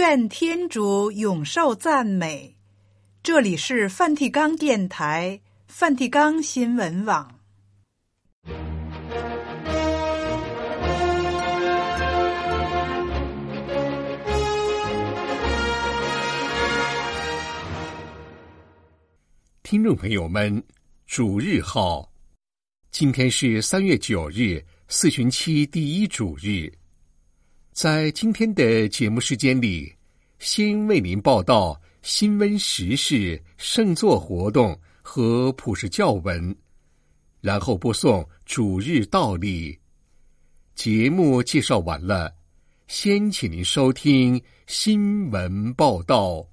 愿天主永受赞美。这里是梵蒂冈电台、梵蒂冈新闻网。 听众朋友们，主日好，今天是3月9日，四旬期第一主日。在今天的节目时间里，先为您报道新闻时事、圣座活动和普世教文，然后播送主日道理。节目介绍完了，先请您收听新闻报道。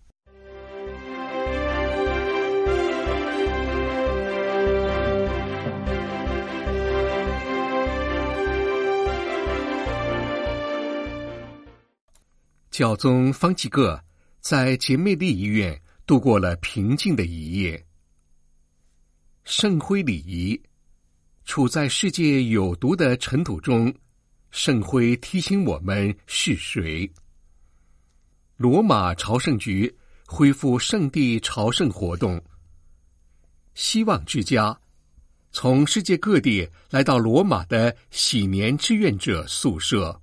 教宗方济各在杰梅利医院度过了平静的一夜。圣灰礼仪，处在世界有毒的尘土中，圣灰提醒我们是谁。罗马朝圣局恢复圣地朝圣活动。希望之家，从世界各地来到罗马的喜年志愿者宿舍。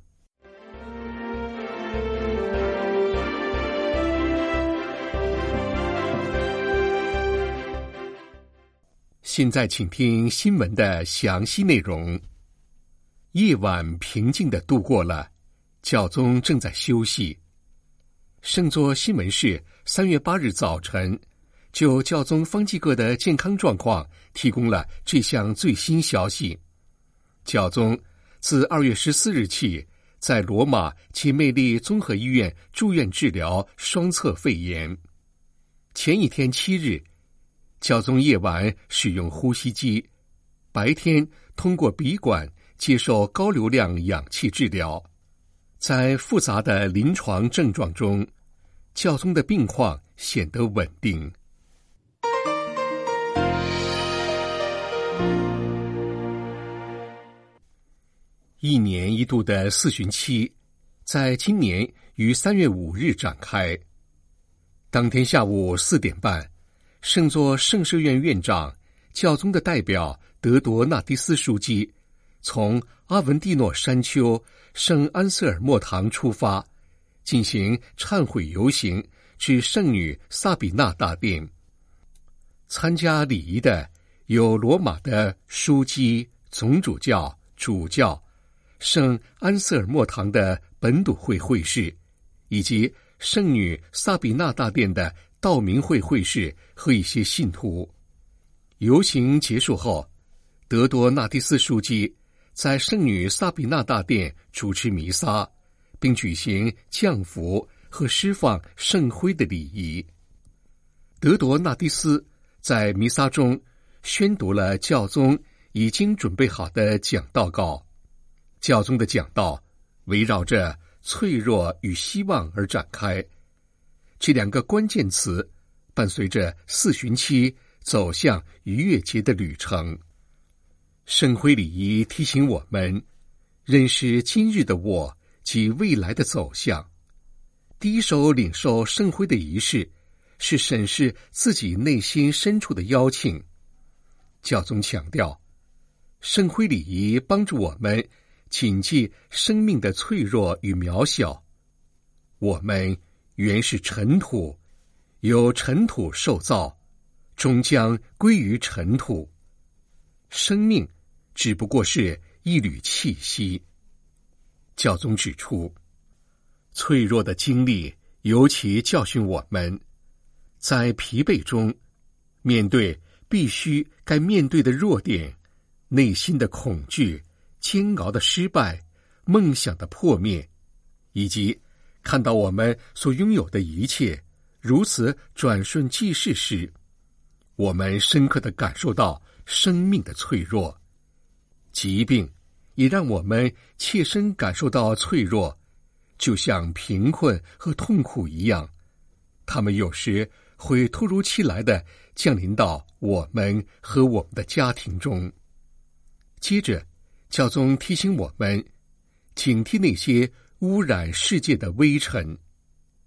现在请听新闻的详细内容。夜晚平静地度过了，教宗正在休息。圣座新闻室3月8日早晨就教宗方济各的健康状况提供了这项最新消息。教宗自2月14日起在罗马杰梅利综合医院住院治疗双侧肺炎。前一天7日，教宗夜晚使用呼吸机，白天通过鼻管接受高流量氧气治疗。在复杂的临床症状中，教宗的病况显得稳定。一年一度的四旬期，在今年于3月5日展开。当天下午4点半，圣座圣赦院院长、教宗的代表德多纳迪斯枢机从阿文蒂诺山丘圣安瑟尔默堂出发，进行忏悔游行至圣女萨比纳大殿。参加礼仪的有罗马的枢机、总主教、主教、圣安瑟尔默堂的本笃会会士，以及圣女萨比纳大殿的道明会会士和一些信徒。游行结束后，德多纳蒂斯枢机在圣女萨比纳大殿主持弥撒，并举行降服和释放圣灰的礼仪。德多纳蒂斯在弥撒中宣读了教宗已经准备好的讲道稿。教宗的讲道围绕着脆弱与希望而展开。这两个关键词伴随着四旬期走向逾越节的旅程。圣灰礼仪提醒我们认识今日的我及未来的走向。第一手领受圣灰的仪式是审视自己内心深处的邀请。教宗强调，圣灰礼仪帮助我们谨记生命的脆弱与渺小。我们原是尘土，由尘土受造，终将归于尘土。生命只不过是一缕气息。教宗指出，脆弱的经历尤其教训我们，在疲惫中面对必须该面对的弱点，内心的恐惧、煎熬的失败、梦想的破灭，以及看到我们所拥有的一切如此转瞬即逝时，我们深刻地感受到生命的脆弱。疾病也让我们切身感受到脆弱，就像贫困和痛苦一样，它们有时会突如其来地降临到我们和我们的家庭中。接着，教宗提醒我们警惕那些污染世界的微尘，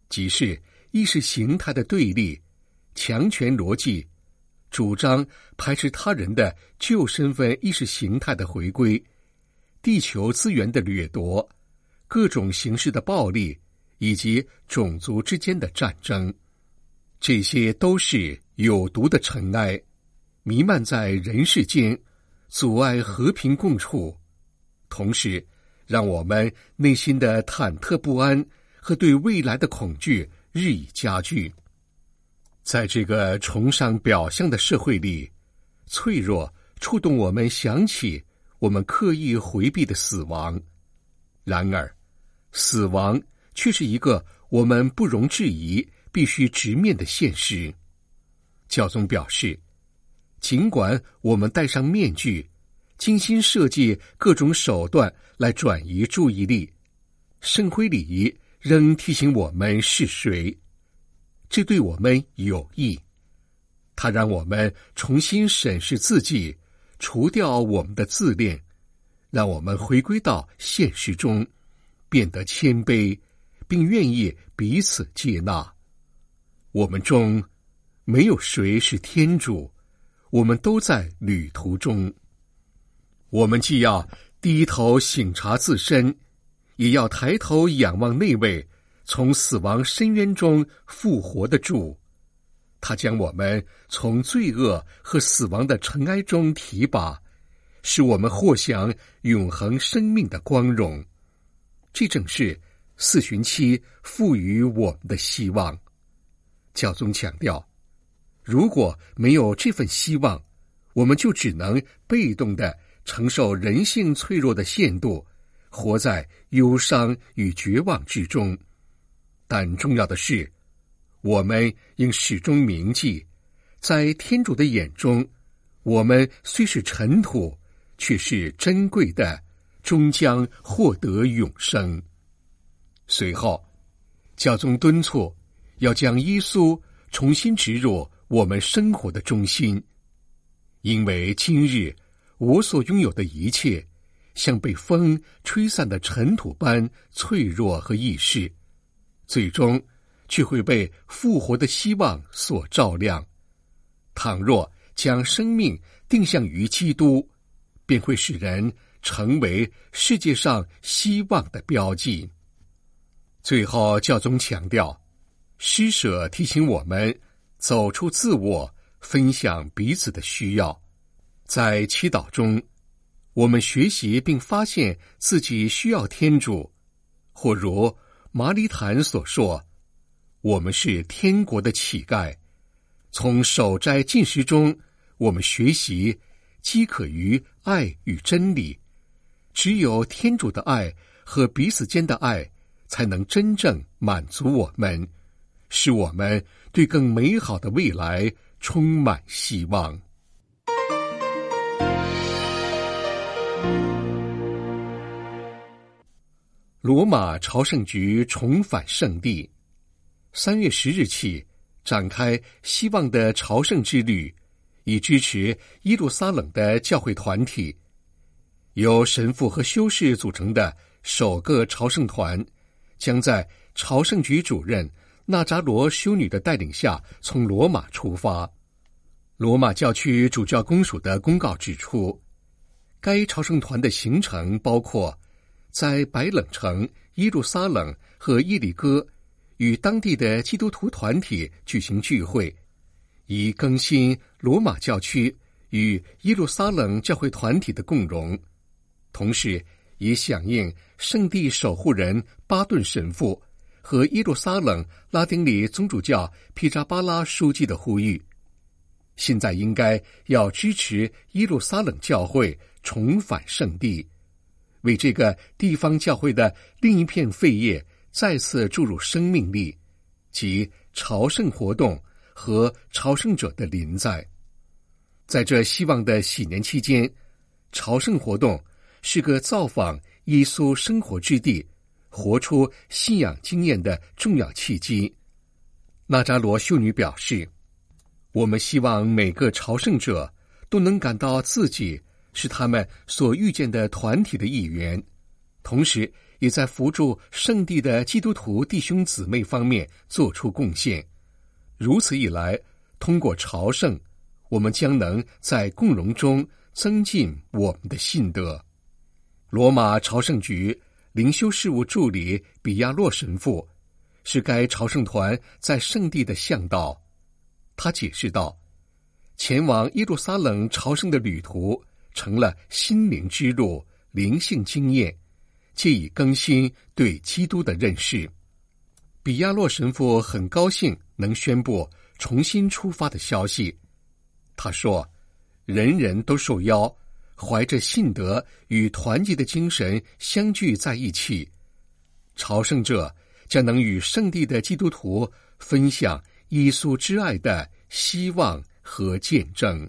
即是意识形态的对立、强权逻辑、主张排斥他人的旧身份意识形态的回归、地球资源的掠夺、各种形式的暴力以及种族之间的战争，这些都是有毒的尘埃，弥漫在人世间，阻碍和平共处，同时让我们内心的忐忑不安和对未来的恐惧日益加剧。在这个崇尚表象的社会里，脆弱触动我们想起我们刻意回避的死亡。然而，死亡却是一个我们不容置疑、必须直面的现实。教宗表示，尽管我们戴上面具，精心设计各种手段来转移注意力，圣灰礼仪仍提醒我们是谁。这对我们有益，它让我们重新审视自己，除掉我们的自恋，让我们回归到现实中，变得谦卑，并愿意彼此接纳。我们中没有谁是天主，我们都在旅途中。我们既要低头省察自身，也要抬头仰望那位从死亡深渊中复活的主。他将我们从罪恶和死亡的尘埃中提拔，使我们获享永恒生命的光荣。这正是四旬期赋予我们的希望。教宗强调，如果没有这份希望，我们就只能被动地承受人性脆弱的限度，活在忧伤与绝望之中。但重要的是，我们应始终铭记，在天主的眼中，我们虽是尘土，却是珍贵的，终将获得永生。随后，教宗敦促要将耶稣重新植入我们生活的中心，因为今日我所拥有的一切，像被风吹散的尘土般脆弱和易逝，最终却会被复活的希望所照亮。倘若将生命定向于基督，便会使人成为世界上希望的标记。最后，教宗强调，施舍提醒我们走出自我，分享彼此的需要。在祈祷中，我们学习并发现自己需要天主，或如马里坦所说，我们是天国的乞丐。从守斋禁食中，我们学习饥渴于爱与真理。只有天主的爱和彼此间的爱，才能真正满足我们，使我们对更美好的未来充满希望。罗马朝圣局重返圣地，3月10日起展开希望的朝圣之旅，以支持耶路撒冷的教会团体。由神父和修士组成的首个朝圣团，将在朝圣局主任纳扎罗修女的带领下从罗马出发。罗马教区主教公署的公告指出，该朝圣团的行程包括在白冷城、耶路撒冷和耶里哥与当地的基督徒团体举行聚会，以更新罗马教区与耶路撒冷教会团体的共荣，同时也响应圣地守护人巴顿神父和耶路撒冷拉丁里宗主教皮扎巴拉书记的呼吁。现在应该要支持耶路撒冷教会重返圣地，为这个地方教会的另一片肺叶再次注入生命力，即朝圣活动和朝圣者的临在。在这希望的喜年期间，朝圣活动是个造访耶稣生活之地，活出信仰经验的重要契机。纳扎罗修女表示，我们希望每个朝圣者都能感到自己是他们所遇见的团体的一员，同时也在扶助圣地的基督徒弟兄姊妹方面做出贡献。如此一来，通过朝圣，我们将能在共荣中增进我们的信德。罗马朝圣局灵修事务助理比亚洛神父是该朝圣团在圣地的向导。他解释道，前往耶路撒冷朝圣的旅途成了心灵之路、灵性经验，借以更新对基督的认识。比亚洛神父很高兴能宣布重新出发的消息。他说，人人都受邀，怀着信德与团结的精神相聚在一起，朝圣者将能与圣地的基督徒分享耶稣之爱的希望和见证。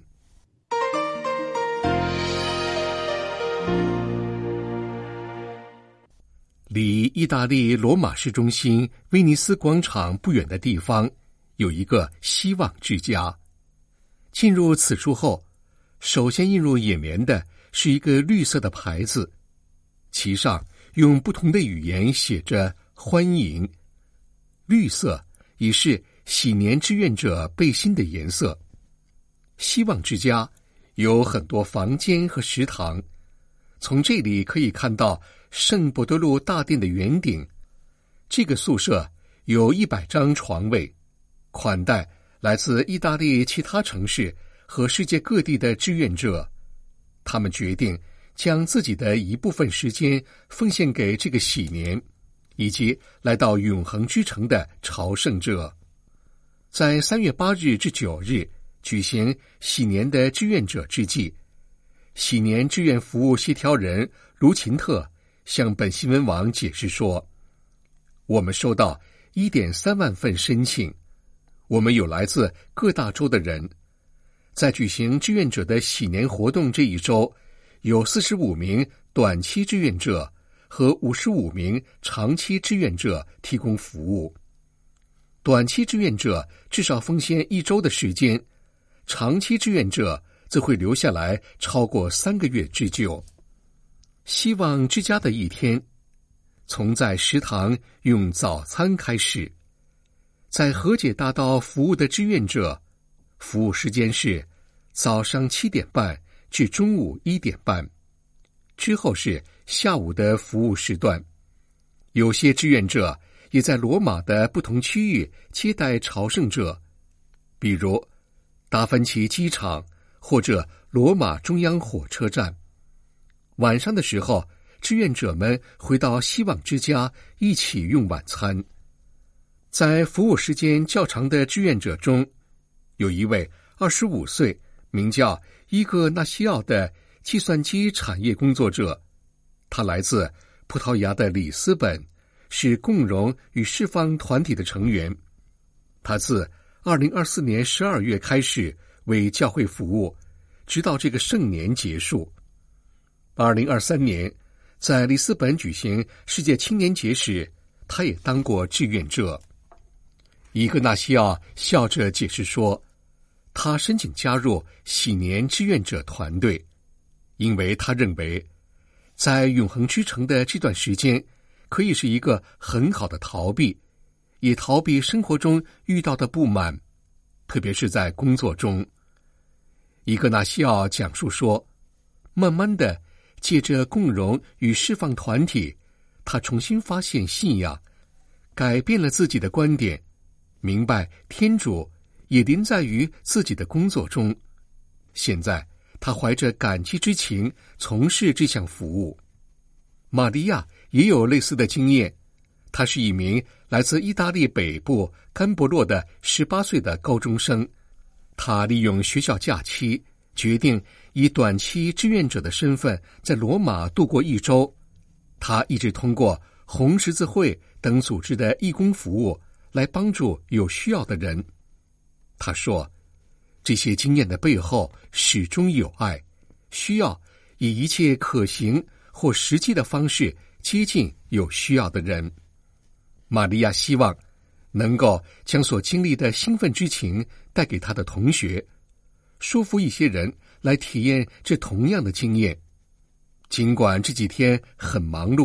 离意大利罗马市中心威尼斯广场不远的地方，有一个希望之家。进入此处后，首先映入眼帘的是一个绿色的牌子，其上用不同的语言写着欢迎。绿色已是喜年志愿者背心的颜色。希望之家有很多房间和食堂，从这里可以看到圣伯多禄大殿的圆顶。这个宿舍有100张床位，款待来自意大利其他城市和世界各地的志愿者。他们决定将自己的一部分时间奉献给这个喜年，以及来到永恒之城的朝圣者。在3月8日至9日举行喜年的志愿者之际，喜年志愿服务协调人卢琴特向本新闻网解释说，我们收到 1.3 万份申请，我们有来自各大洲的人。在举行志愿者的喜年活动这一周，有45名短期志愿者和55名长期志愿者提供服务。短期志愿者至少奉献1周的时间，长期志愿者则会留下来超过3个月之久。希望之家的一天，从在食堂用早餐开始。在和解大道服务的志愿者，服务时间是早上7点半至中午1点半，之后是下午的服务时段。有些志愿者也在罗马的不同区域接待朝圣者，比如达芬奇机场或者罗马中央火车站。晚上的时候，志愿者们回到希望之家一起用晚餐。在服务时间较长的志愿者中，有一位25岁名叫伊戈纳西奥的计算机产业工作者，他来自葡萄牙的里斯本，是共荣与释放团体的成员。他自2024年12月开始为教会服务，直到这个圣年结束。2023年在里斯本举行世界青年节时，他也当过志愿者。伊戈纳西奥笑着解释说，他申请加入喜年志愿者团队，因为他认为在永恒之城的这段时间可以是一个很好的逃避，也逃避生活中遇到的不满，特别是在工作中。伊戈纳西奥讲述说，慢慢的借着共荣与释放团体，他重新发现信仰，改变了自己的观点，明白天主也临在于自己的工作中。现在他怀着感激之情从事这项服务。玛利亚也有类似的经验，她是一名来自意大利北部甘博洛的18岁的高中生。她利用学校假期，决定以短期志愿者的身份在罗马度过1周。他一直通过红十字会等组织的义工服务来帮助有需要的人。他说，这些经验的背后始终有爱，需要以一切可行或实际的方式接近有需要的人。玛利亚希望能够将所经历的兴奋之情带给他的同学，说服一些人来体验这同样的经验。尽管这几天很忙碌，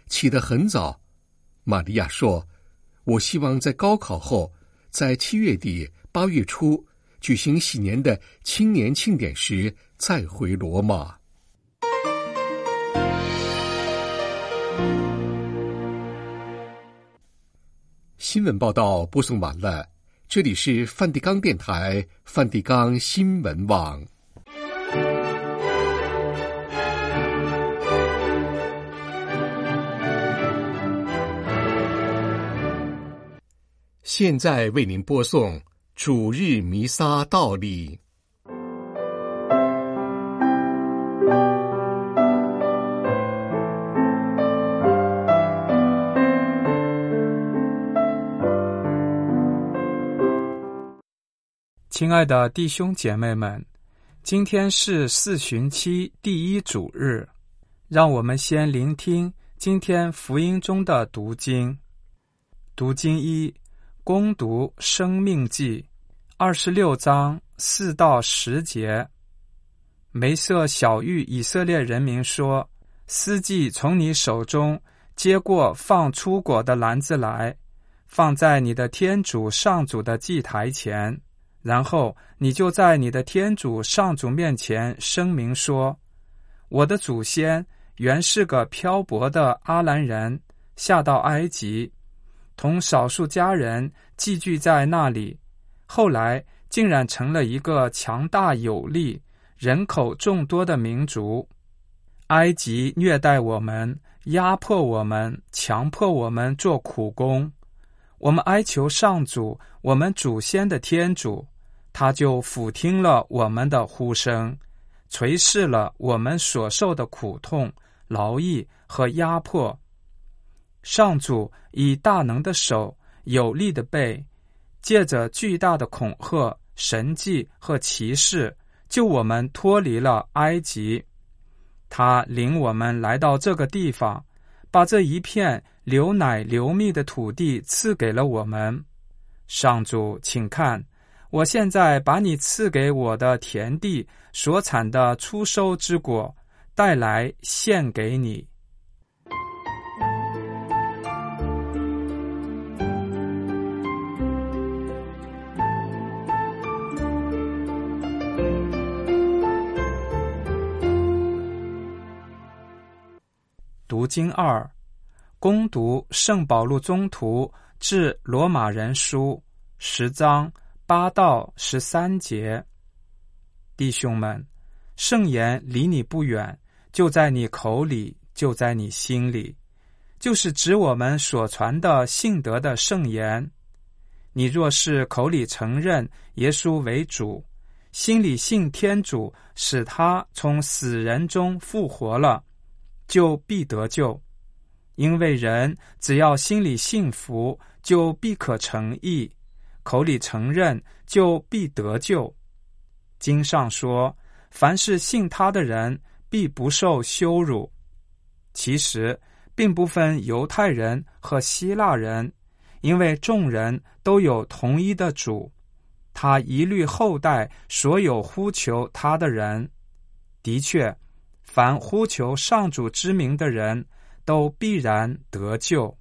起得很早。玛利亚说，我希望在高考后，在7月底8月初举行喜年的青年庆典时再回罗马。新闻报道播送完了，这里是梵蒂冈电台梵蒂冈新闻网。现在为您播送主日弥撒道理。 亲爱的弟兄姐妹们，今天是4旬期第一主日，让我们先聆听今天福音中的读经。读经1，恭读生命记26章4到10节。梅瑟晓谕以色列人民说，司祭从你手中接过放出果的篮子来，放在你的天主上主的祭台前，然后你就在你的天主上主面前声明说，我的祖先原是个漂泊的阿兰人，下到埃及，同少数家人寄居在那里，后来竟然成了一个强大有力、人口众多的民族。埃及虐待我们，压迫我们，强迫我们做苦工。我们哀求上主，我们祖先的天主，他就俯听了我们的呼声，垂视了我们所受的苦痛、劳役和压迫。上主以大能的手、有力的背，借着巨大的恐吓、神迹和奇事，救我们脱离了埃及。他领我们来到这个地方，把这一片流奶流蜜的土地赐给了我们。上主，请看，我现在把你赐给我的田地所产的初收之果带来献给你。读经2，恭读圣保禄宗徒致罗马人书10章8到13节。弟兄们，圣言离你不远，就在你口里，就在你心里，就是指我们所传的信德的圣言。你若是口里承认耶稣为主，心里信天主使他从死人中复活了，就必得救。因为人只要心里信服，就必可成义，口里承认，就必得救。经上说，凡是信他的人，必不受羞辱。其实并不分犹太人和希腊人，因为众人都有同一的主，他一律厚待所有呼求他的人。的确，凡呼求上主之名的人，都必然得救。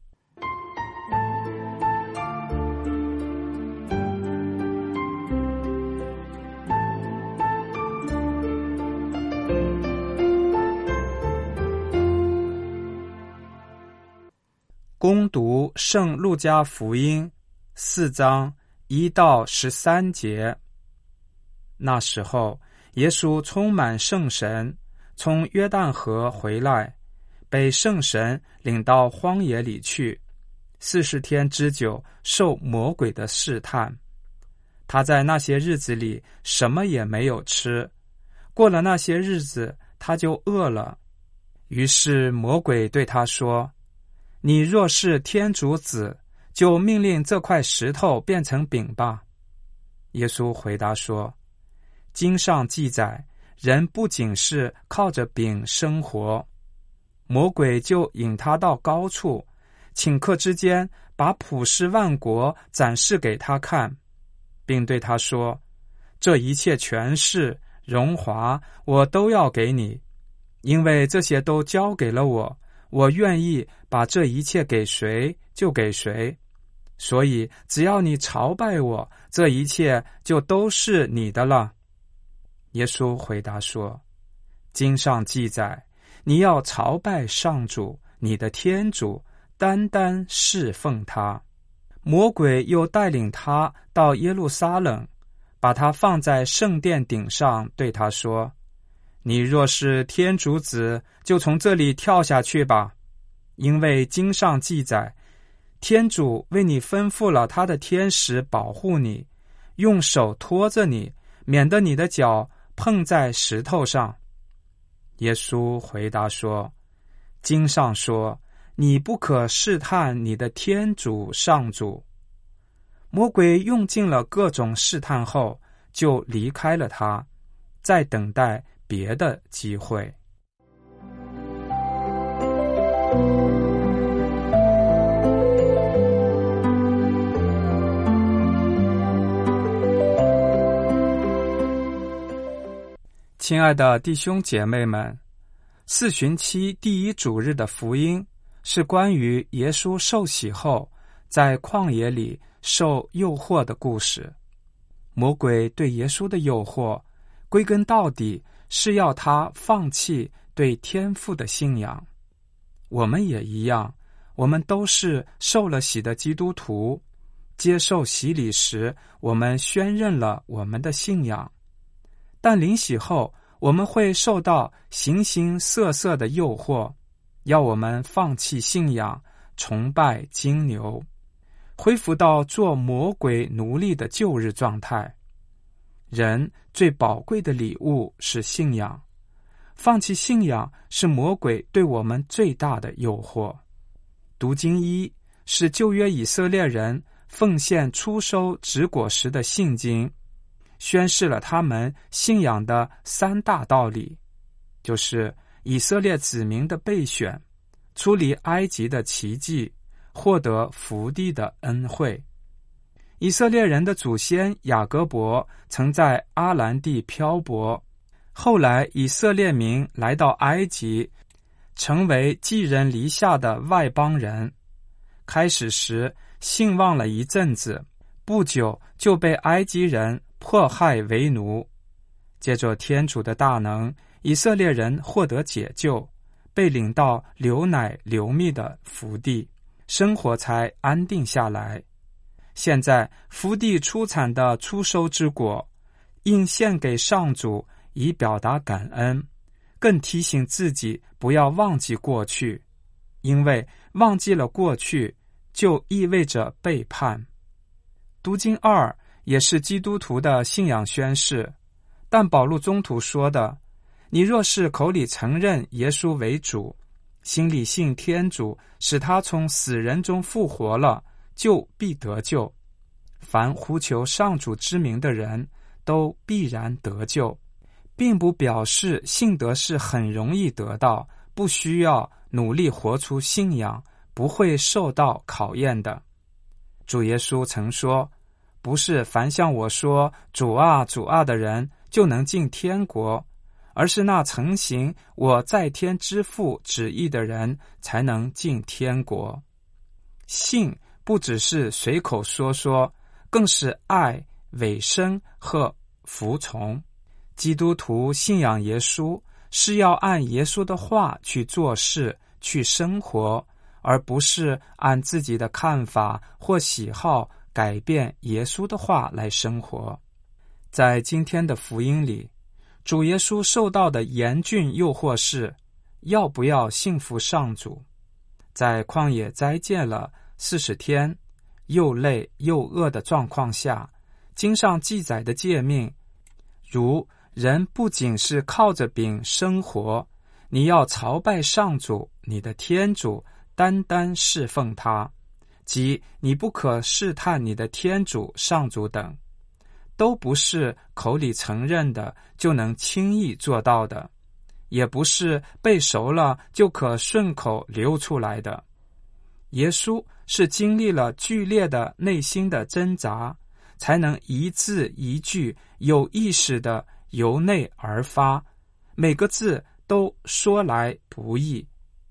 恭读圣路加福音4章1到13节。那时候，耶稣充满圣神，从约旦河回来，被圣神领到荒野里去，40天之久受魔鬼的试探。他在那些日子里什么也没有吃，过了那些日子，他就饿了。于是魔鬼对他说，你若是天主子，就命令这块石头变成饼吧。耶稣回答说，经上记载，人不仅是靠着饼生活。魔鬼就引他到高处，顷刻之间把普世万国展示给他看，并对他说，这一切权势、荣华，我都要给你，因为这些都交给了我， 我愿意把这一切给谁就给谁，所以只要你朝拜我，这一切就都是你的了。耶稣回答说，经上记载，你要朝拜上主，你的天主，单单侍奉他。魔鬼又带领他到耶路撒冷，把他放在圣殿顶上，对他说，你若是天主子，就从这里跳下去吧，因为经上记载，天主为你吩咐了他的天使保护你，用手托着你，免得你的脚碰在石头上。耶稣回答说，经上说，你不可试探你的天主上主。魔鬼用尽了各种试探后，就离开了他，再等待别的机会。亲爱的弟兄姐妹们，四旬期第一主日的福音是关于耶稣受洗后在旷野里受诱惑的故事。魔鬼对耶稣的诱惑，归根到底是要他放弃对天父的信仰。我们也一样，我们都是受了洗的基督徒，接受洗礼时，我们宣认了我们的信仰。但临洗后，我们会受到形形色色的诱惑，要我们放弃信仰，崇拜金牛，恢复到做魔鬼奴隶的旧日状态。人最宝贵的礼物是信仰，放弃信仰是魔鬼对我们最大的诱惑。读经一是旧约以色列人奉献初收植果时的信经，宣示了他们信仰的三大道理，就是以色列子民的备选，出离埃及的奇迹，获得福地的恩惠。以色列人的祖先雅各伯曾在阿兰地漂泊，后来以色列民来到埃及，成为寄人篱下的外邦人。开始时信望了一阵子，不久就被埃及人迫害为奴。借着天主的大能，以色列人获得解救，被领到流奶流蜜的福地，生活才安定下来。现在福地出产的初收之果，应献给上主，以表达感恩，更提醒自己不要忘记过去，因为忘记了过去，就意味着背叛。读经二也是基督徒的信仰宣誓，但保禄宗徒说的，你若是口里承认耶稣为主，心里信天主使他从死人中复活了，就必得救。凡呼求上主之名的人，都必然得救，并不表示信德是很容易得到，不需要努力活出信仰，不会受到考验的。主耶稣曾说，不是凡向我说主啊主啊的人就能进天国，而是那承行我在天之父旨意的人才能进天国。信不只是随口说说，更是爱、委身和服从。基督徒信仰耶稣，是要按耶稣的话去做事、去生活，而不是按自己的看法或喜好改变耶稣的话来生活。在今天的福音里，主耶稣受到的严峻诱惑是要不要信服上主。在旷野斋戒了40天，又累又饿的状况下，经上记载的诫命，如人不仅是靠着饼生活，你要朝拜上主你的天主，单单侍奉他，即你不可试探你的天主上主等，都不是口里承认的就能轻易做到的，也不是背熟了就可顺口流出来的。耶稣是经历了剧烈的内心的挣扎，才能一字一句有意识的由内而发，每个字都说来不易。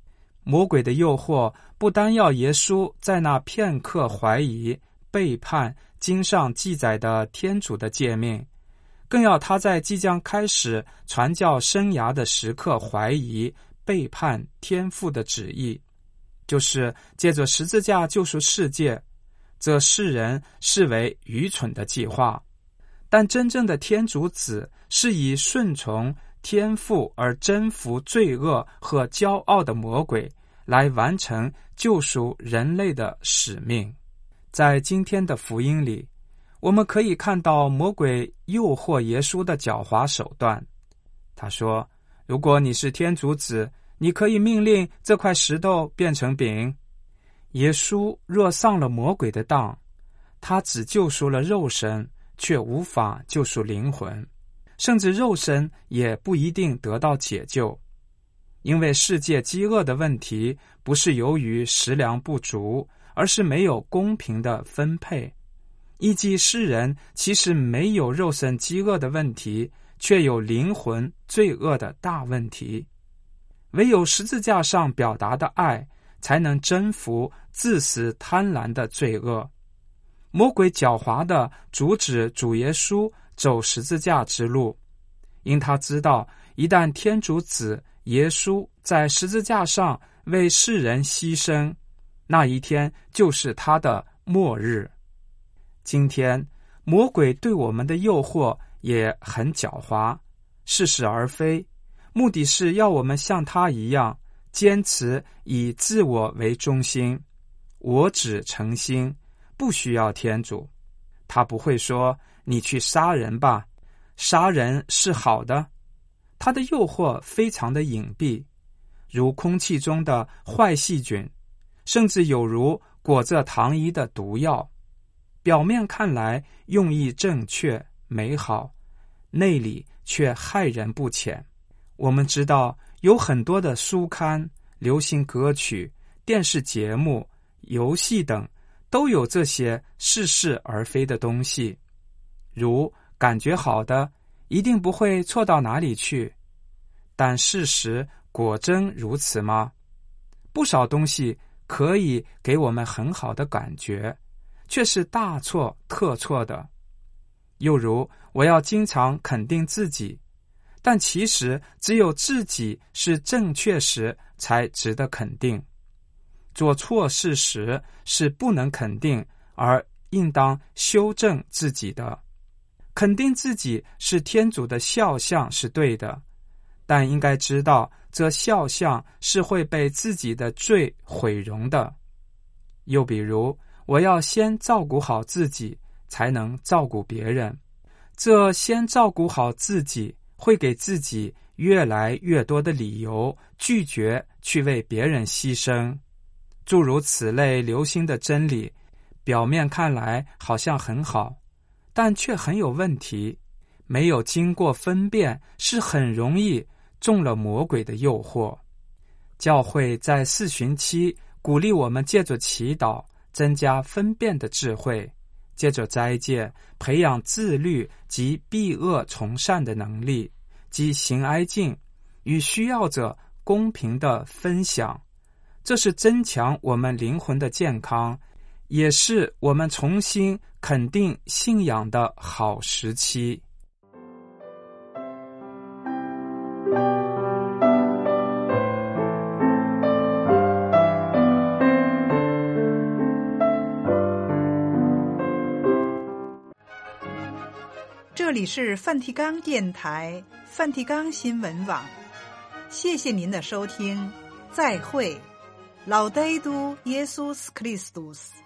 魔鬼的诱惑不单要耶稣在那片刻怀疑、背叛经上记载的天主的诫命，更要他在即将开始传教生涯的时刻怀疑、背叛天父的旨意，就是借着十字架救赎世界，这世人视为愚蠢的计划。但真正的天主子是以顺从天父而征服罪恶和骄傲的魔鬼，来完成救赎人类的使命。在今天的福音里，我们可以看到魔鬼诱惑耶稣的狡猾手段。他说，如果你是天主子，你可以命令这块石头变成饼。耶稣若上了魔鬼的当，他只救赎了肉身，却无法救赎灵魂，甚至肉身也不一定得到解救。因为世界饥饿的问题不是由于食粮不足，而是没有公平的分配。以及世人其实没有肉身饥饿的问题，却有灵魂罪恶的大问题。唯有十字架上表达的爱，才能征服自私贪婪的罪恶。魔鬼狡猾地阻止主耶稣走十字架之路，因他知道一旦天主子耶稣在十字架上为世人牺牲，那一天就是他的末日。今天魔鬼对我们的诱惑也很狡猾，似是而非，目的是要我们像他一样坚持以自我为中心，我只诚心，不需要天主。他不会说你去杀人吧，杀人是好的。他的诱惑非常的隐蔽，如空气中的坏细菌，甚至有如裹着糖衣的毒药。表面看来用意正确美好，内里却害人不浅。我们知道有很多的书刊、流行歌曲、电视节目、游戏等都有这些似是而非的东西，如感觉好的一定不会错到哪里去，但事实果真如此吗？不少东西可以给我们很好的感觉，却是大错特错的。又如我要经常肯定自己，但其实只有自己是正确时才值得肯定，做错事时是不能肯定，而应当修正自己的。肯定自己是天主的肖像是对的，但应该知道这肖像是会被自己的罪毁容的。又比如我要先照顾好自己，才能照顾别人。这先照顾好自己，会给自己越来越多的理由拒绝去为别人牺牲。诸如此类流行的真理，表面看来好像很好，但却很有问题。没有经过分辨，是很容易中了魔鬼的诱惑。教会在四旬期鼓励我们借着祈祷增加分辨的智慧，借着斋戒培养自律及避恶从善的能力，及行哀敬与需要者公平的分享。这是增强我们灵魂的健康，也是我们重新肯定信仰的好时期。 这里是梵蒂冈电台梵蒂冈新闻网，谢谢您的收听，再会。Laudetur Jesus Christus。